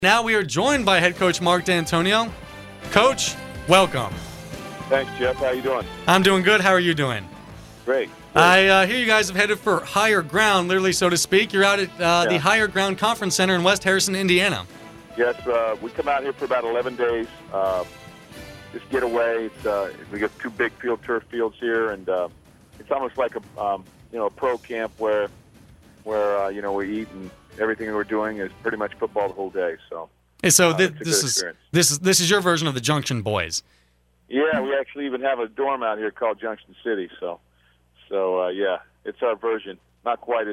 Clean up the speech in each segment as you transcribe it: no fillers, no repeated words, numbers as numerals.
Now we are joined by head coach Mark D'Antonio. Coach, welcome. Thanks, Jeff. How you doing? I'm doing good. How are you doing? Great. I hear you guys have headed for higher ground, literally, so to speak. You're out at the Higher Ground Conference Center in West Harrison, Indiana. Yes, we come out here for about 11 days. Just get away. We got two big turf fields here, and it's almost like a pro camp where we eat and everything we're doing is pretty much football the whole day. So, this is your version of the Junction Boys. Yeah, we actually even have a dorm out here called Junction City. So yeah, it's our version. Not quite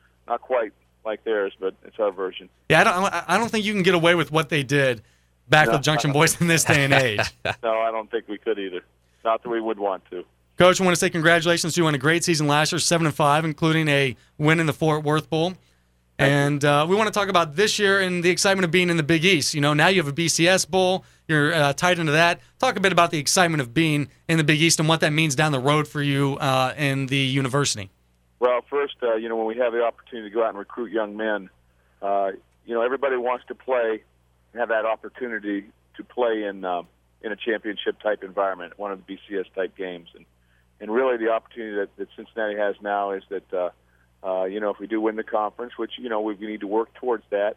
like theirs, but it's our version. Yeah, I don't think you can get away with what they did back with Junction Boys in this day and age. No, I don't think we could either. Not that we would want to. Coach, I want to say congratulations to you on a great season last year, 7-5, including a win in the Fort Worth Bowl. And we want to talk about this year and the excitement of being in the Big East. You know, now you have a BCS Bowl. You're tied into that. Talk a bit about the excitement of being in the Big East and what that means down the road for you in the university. Well, first, when we have the opportunity to go out and recruit young men, everybody wants to play, have that opportunity to play in a championship-type environment, one of the BCS-type games. And really the opportunity that Cincinnati has now is that, if we do win the conference, which, we need to work towards that,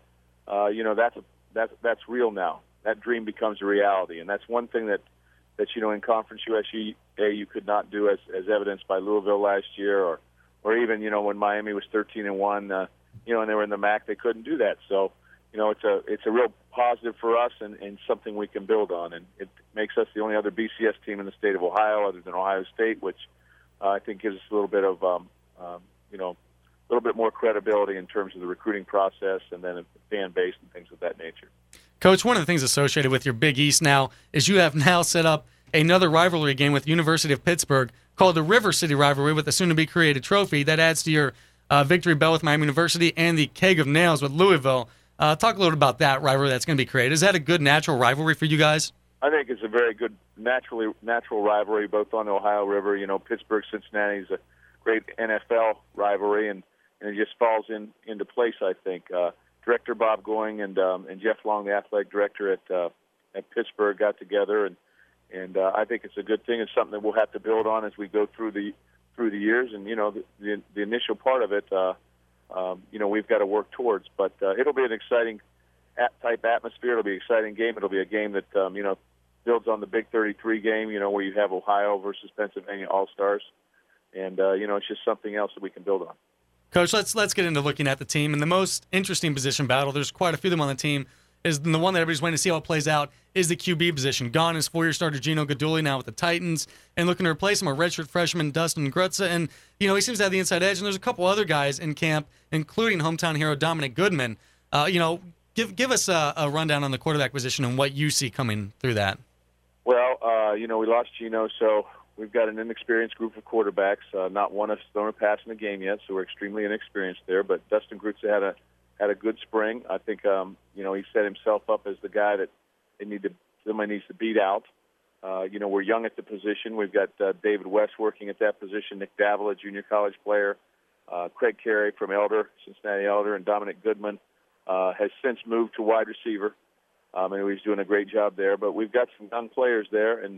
that's real now. That dream becomes a reality. And that's one thing that in Conference USA you could not do as evidenced by Louisville last year or even, when Miami was 13-1, and they were in the MAC, they couldn't do that. So, it's a real positive for us and something we can build on. And it makes us the only other BCS team in the state of Ohio other than Ohio State, which I think gives us a little bit of, a little bit more credibility in terms of the recruiting process and then the fan base and things of that nature. Coach, one of the things associated with your Big East now is you have now set up another rivalry game with University of Pittsburgh called the River City Rivalry with the soon-to-be-created trophy that adds to your Victory Bell with Miami University and the Keg of Nails with Louisville. Talk a little about that rivalry that's going to be created. Is that a good natural rivalry for you guys? I think it's a very good natural rivalry, both on the Ohio River. Pittsburgh, Cincinnati is a great NFL rivalry, and it just falls into place, I think. Director Bob Going and Jeff Long, the athletic director at Pittsburgh, got together, and I think it's a good thing. It's something that we'll have to build on as we go through the years. And the initial part of it, we've got to work towards. But it'll be an exciting type atmosphere. It'll be an exciting game. It'll be a game that builds on the Big 33 game. Where you have Ohio versus Pennsylvania All-Stars, and it's just something else that we can build on. Coach, let's get into looking at the team. And the most interesting position battle, there's quite a few of them on the team, is the one that everybody's waiting to see how it plays out, is the QB position. Gone is four-year starter Gino Guidugli now with the Titans, and looking to replace him, a redshirt freshman Dustin Grutza. And, he seems to have the inside edge. And there's a couple other guys in camp, including hometown hero Dominic Goodman. Give us a rundown on the quarterback position and what you see coming through that. Well, we lost Gino, so we've got an inexperienced group of quarterbacks. Not one has thrown a pass in the game yet, so we're extremely inexperienced there. But Dustin Grutza had a good spring. I think he set himself up as the guy that somebody needs to beat out. We're young at the position. We've got David West working at that position, Nick Davila, junior college player, Craig Carey from Cincinnati Elder, and Dominic Goodman has since moved to wide receiver, and he's doing a great job there. But we've got some young players there, and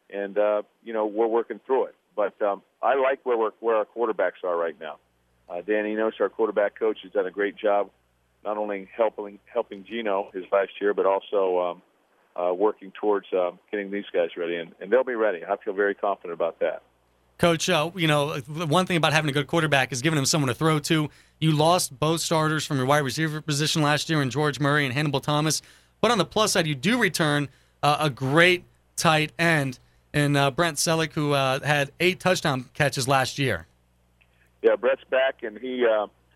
we're working through it. But I like where our quarterbacks are right now. Dan Enos, our quarterback coach, has done a great job, not only helping Gino his last year, but also working towards getting these guys ready, and they'll be ready. I feel very confident about that. Coach, one thing about having a good quarterback is giving him someone to throw to. You lost both starters from your wide receiver position last year in George Murray and Hannibal Thomas. But on the plus side, you do return a great tight end in Brent Selleck, who had 8 touchdown catches last year. Yeah, Brett's back, and he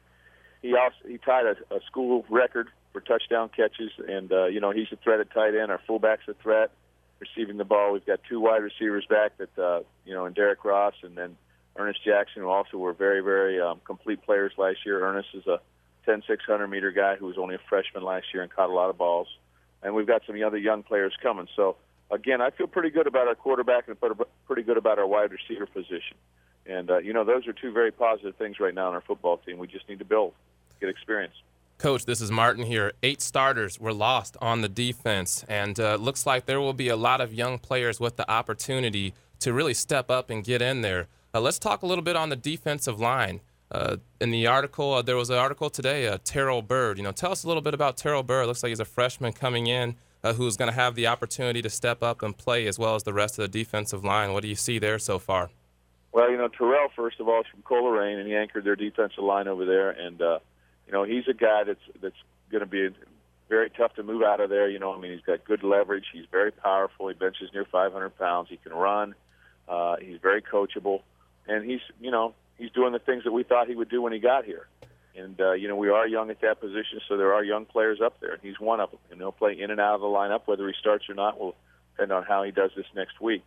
tied a school record for touchdown catches, and he's a threat at tight end. Our fullback's a threat receiving the ball. We've got 2 wide receivers back that and Derek Ross, and then Ernest Jackson, who also were very, very complete players last year. Ernest is a 10-600-meter guy who was only a freshman last year and caught a lot of balls. And we've got some other young players coming. So, again, I feel pretty good about our quarterback and pretty good about our wide receiver position. And, those are 2 very positive things right now on our football team. We just need to build, get experience. Coach, this is Martin here. 8 starters were lost on the defense, and looks like there will be a lot of young players with the opportunity to really step up and get in there. Let's talk a little bit on the defensive line. In the article, there was an article today, Terrell Bird. Tell us a little bit about Terrell Bird. Looks like he's a freshman coming in who's going to have the opportunity to step up and play as well as the rest of the defensive line. What do you see there so far? Well, Terrell, first of all, is from Coleraine, and he anchored their defensive line over there. And, he's a guy that's going to be very tough to move out of there. He's got good leverage. He's very powerful. He benches near 500 pounds. He can run. He's very coachable. And he's doing the things that we thought he would do when he got here. And, we are young at that position, so there are young players up there. And he's one of them. And he'll play in and out of the lineup. Whether he starts or not will depend on how he does this next week.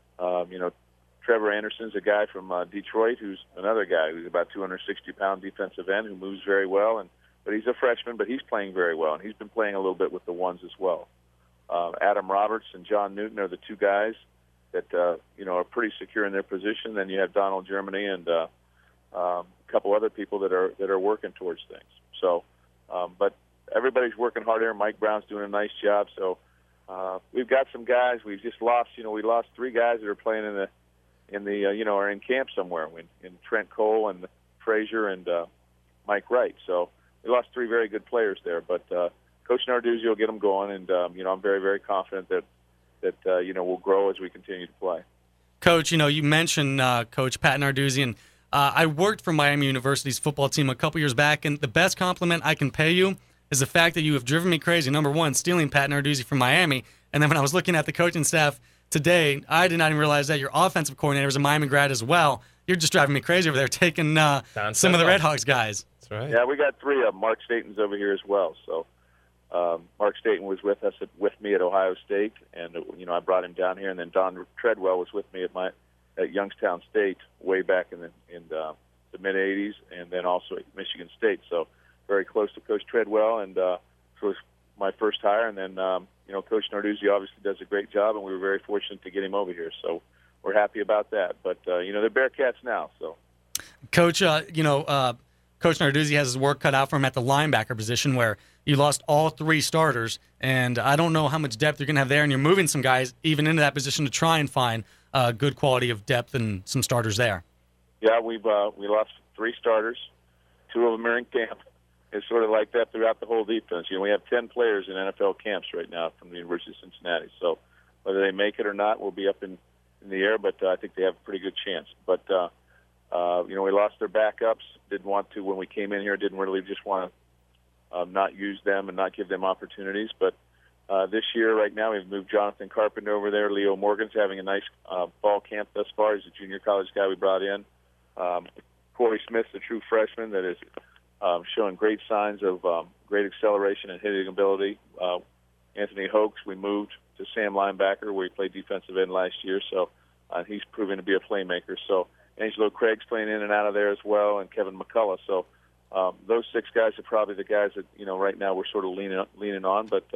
Trevor Anderson's a guy from Detroit who's another guy who's about 260-pound defensive end who moves very well. But he's a freshman, but he's playing very well. And he's been playing a little bit with the ones as well. Adam Roberts and John Newton are the two guys that, are pretty secure in their position. Then you have Donald Germany and a couple other people that are working towards things. So, but everybody's working hard here. Mike Brown's doing a nice job. So we've got some guys. We've just lost. We lost 3 guys that are playing are in camp somewhere. In Trent Cole and Frazier and Mike Wright. So we lost 3 very good players there. But Coach Narduzzi will get them going, and I'm very, very confident that we'll grow as we continue to play. Coach, you mentioned Coach Pat Narduzzi, and I worked for Miami University's football team a couple years back, and the best compliment I can pay you is the fact that you have driven me crazy. Number one, stealing Pat Narduzzi from Miami, and then when I was looking at the coaching staff today, I did not even realize that your offensive coordinator was a Miami grad as well. You're just driving me crazy over there, taking some of the Red Hawks guys. That's right. Yeah, we got 3 of them. Mark Staten's over here as well. So Mark Staten was with me at Ohio State, and I brought him down here. And then Don Treadwell was with me at Youngstown State way back in the mid '80s, and then also at Michigan State. So very close to Coach Treadwell, and so it was my first hire. And then Coach Narduzzi obviously does a great job, and we were very fortunate to get him over here. So we're happy about that. But they're Bearcats now. So, Coach, Coach Narduzzi has his work cut out for him at the linebacker position, where you lost all 3 starters, and I don't know how much depth you're going to have there, and you're moving some guys even into that position to try and find good quality of depth and some starters there. Yeah, we lost 3 starters. 2 of them are in camp. It's sort of like that throughout the whole defense. We have 10 players in NFL camps right now from the University of Cincinnati. So whether they make it or not will be up in the air, but I think they have a pretty good chance. But, we lost their backups. Didn't want to, when we came in here, didn't really just want to not use them and not give them opportunities. But this year, right now, we've moved Jonathan Carpenter over there. Leo Morgan's having a nice fall camp thus far. He's a junior college guy we brought in. Corey Smith's a true freshman that is showing great signs of great acceleration and hitting ability. Anthony Hoax, we moved to Sam linebacker, where he played defensive end last year. So he's proven to be a playmaker. So Angelo Craig's playing in and out of there as well, and Kevin McCullough. So those 6 guys are probably the guys that right now we're sort of leaning on. But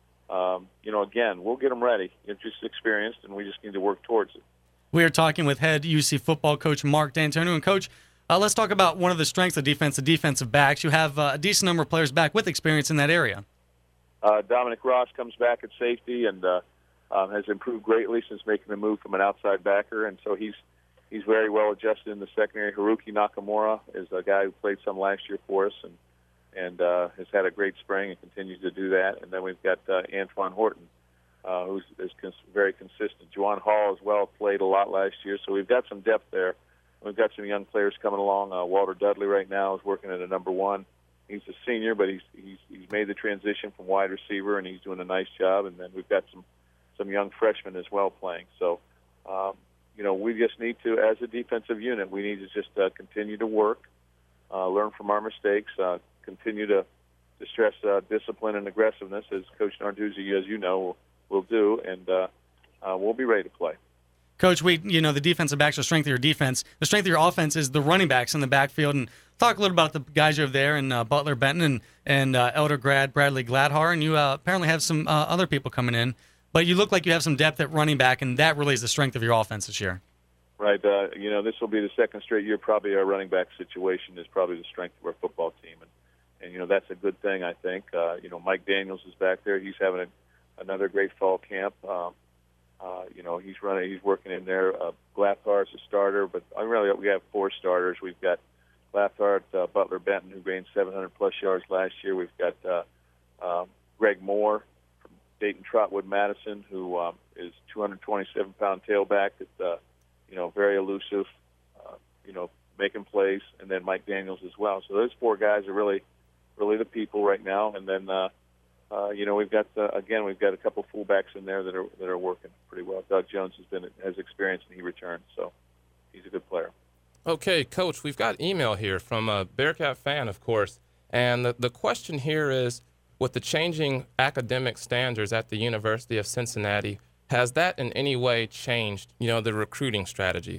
again, we'll get them ready. It's just experienced, and we just need to work towards it. We are talking with head UC football coach Mark D'Antonio. And Coach, let's talk about one of the strengths of defense, the defensive backs. You have a decent number of players back with experience in that area. Dominic Ross comes back at safety and has improved greatly since making the move from an outside backer, and so he's very well adjusted in the secondary. Haruki Nakamura is a guy who played some last year for us and has had a great spring and continues to do that. And then we've got Antoine Horton, who's very consistent. Juwan Hall as well played a lot last year, so we've got some depth there. We've got some young players coming along. Walter Dudley right now is working at a number 1. He's a senior, but he's made the transition from wide receiver, and he's doing a nice job. And then we've got some young freshmen as well playing. So, we just need to, as a defensive unit, we need to just continue to work, learn from our mistakes, continue to stress discipline and aggressiveness, as Coach Narduzzi, as you know, will do, and we'll be ready to play. Coach, the defensive backs are the strength of your defense. The strength of your offense is the running backs in the backfield. And talk a little about the guys you have there, and Butler Benton and elder grad Bradley Gladhar. And you apparently have some other people coming in. But you look like you have some depth at running back, and that really is the strength of your offense this year. Right. This will be the second straight year probably our running back situation is probably the strength of our football team. and that's a good thing, I think. Mike Daniels is back there. He's having another great fall camp. He's working in there. Glathar is a starter, but we have 4 starters. We've got Glathar, Butler Benton, who gained 700-plus yards last year. We've got Greg Moore from Dayton Trotwood Madison, who is 227-pound tailback that's, very elusive, making plays, and then Mike Daniels as well. So those 4 guys are really the people right now. And then, we've got a couple fullbacks in there that are working pretty well. Doug Jones has experience, and he returned, so he's a good player. Okay, Coach, we've got email here from a Bearcat fan, of course, and the question here is, with the changing academic standards at the University of Cincinnati, has that in any way changed, the recruiting strategy?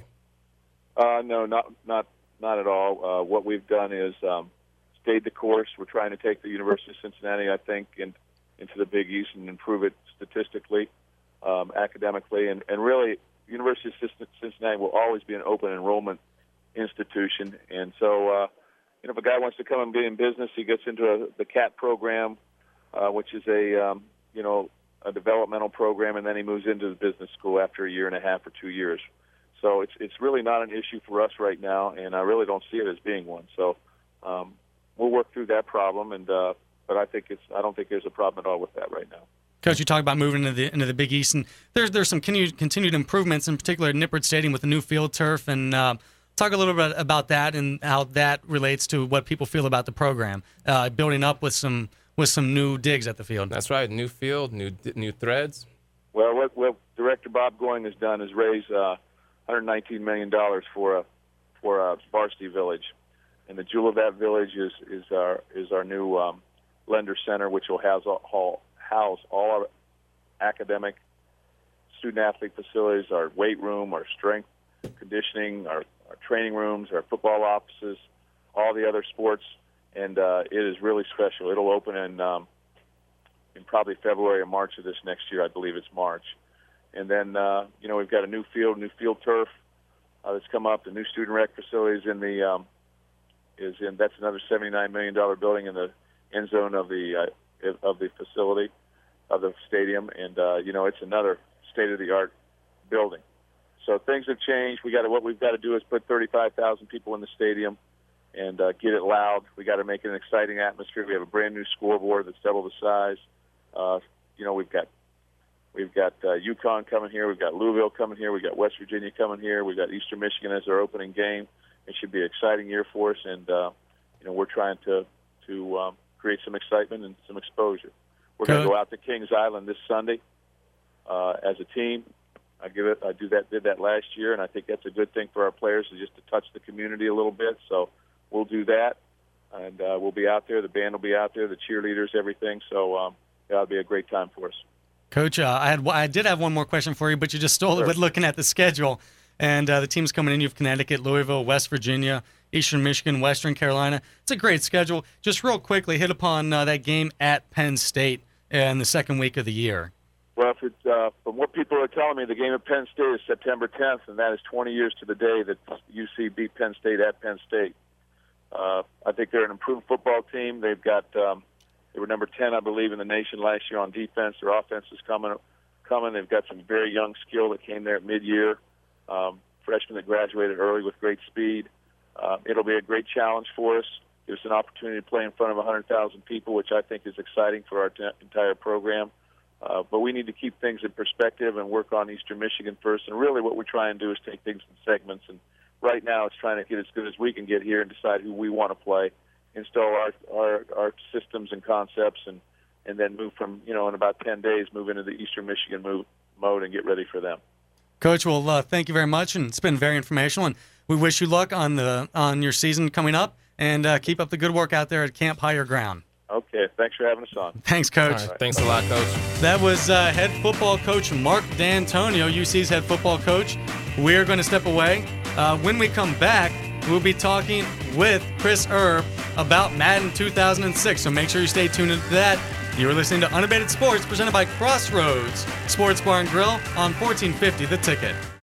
No, not at all. What we've done is stayed the course. We're trying to take the University of Cincinnati, I think, into the Big East and improve it statistically, academically, and really, University of Cincinnati will always be an open enrollment institution. And so, if a guy wants to come and be in business, he gets into the CAT program, which is a developmental program, and then he moves into the business school after a year and a half or 2 years. So it's really not an issue for us right now, and I really don't see it as being one. So we'll work through that problem, but I don't think there's a problem at all with that right now. Coach, you talk about moving into the Big East, and there's some continued improvements, in particular at Nippert Stadium with the new field turf, and talk a little bit about that and how that relates to what people feel about the program, building up with some new digs at the field. That's right, new field, new threads. Well, what Director Bob Going has done is raise $119 million for a varsity village, and the jewel of that village is our new lender center, which will house all our academic student-athlete facilities, our weight room, our strength conditioning, our training rooms, our football offices, all the other sports, and it is really special. It'll open in probably February or March of this next year. I believe it's March. And then, we've got a new field turf that's come up. The new student rec facilities that's another $79 million building in the end zone of the facility, of the stadium, and it's another state-of-the-art building. So things have changed. What we've got to do is put 35,000 people in the stadium and get it loud. We got to make it an exciting atmosphere. We have a brand new scoreboard that's double the size. We've got UConn coming here. We've got Louisville coming here. We've got West Virginia coming here. We've got Eastern Michigan as our opening game. It should be an exciting year for us, and we're trying to create some excitement and some exposure. We're going to go out to Kings Island this Sunday as a team. Did that last year, and I think that's a good thing for our players, is just to touch the community a little bit. So we'll do that, and we'll be out there. The band will be out there, the cheerleaders, everything. So it'll be a great time for us. Coach, I did have one more question for you, but you just stole it with looking at the schedule. And the teams coming in, you have Connecticut, Louisville, West Virginia, Eastern Michigan, Western Carolina. It's a great schedule. Just real quickly, hit upon that game at Penn State in the second week of the year. Well, from what people are telling me, the game at Penn State is September 10th, and that is 20 years to the day that UC beat Penn State at Penn State. I think they're an improved football team. They've got they were number 10, I believe, in the nation last year on defense. Their offense is coming. They've got some very young skill that came there at mid-year, freshmen that graduated early with great speed. It'll be a great challenge for us. Gives us an opportunity to play in front of 100,000 people, which I think is exciting for our entire program. But we need to keep things in perspective and work on Eastern Michigan first. And really what we're trying to do is take things in segments. And right now it's trying to get as good as we can get here and decide who we want to play, install our systems and concepts, and then move from, in about 10 days, move into the Eastern Michigan mode and get ready for them. Coach, well, thank you very much, and it's been very informational. And we wish you luck on your season coming up, and keep up the good work out there at Camp Higher Ground. Okay, thanks for having us on. Thanks, Coach. Right, thanks a lot, Coach. That was head football coach Mark D'Antonio, UC's head football coach. We're going to step away. When we come back, we'll be talking with Chris Erb about Madden 2006, so make sure you stay tuned into that. You're listening to Unabated Sports, presented by Crossroads Sports Bar and Grill on 1450 The Ticket.